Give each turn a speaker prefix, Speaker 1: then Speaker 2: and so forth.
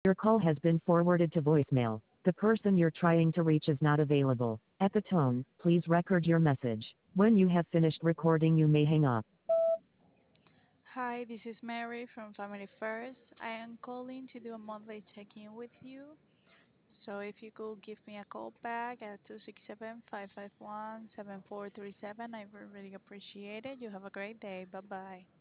Speaker 1: Your call has been forwarded to voicemail. The person you're trying to reach is not available. At the tone, please record your message. When you have finished recording, you may hang up.
Speaker 2: Hi, this is Mary from Family First. I am calling to do a monthly check-in with you. So if you could give me a call back at 267-551-7437, I would really appreciate it. You have a great day. Bye-bye.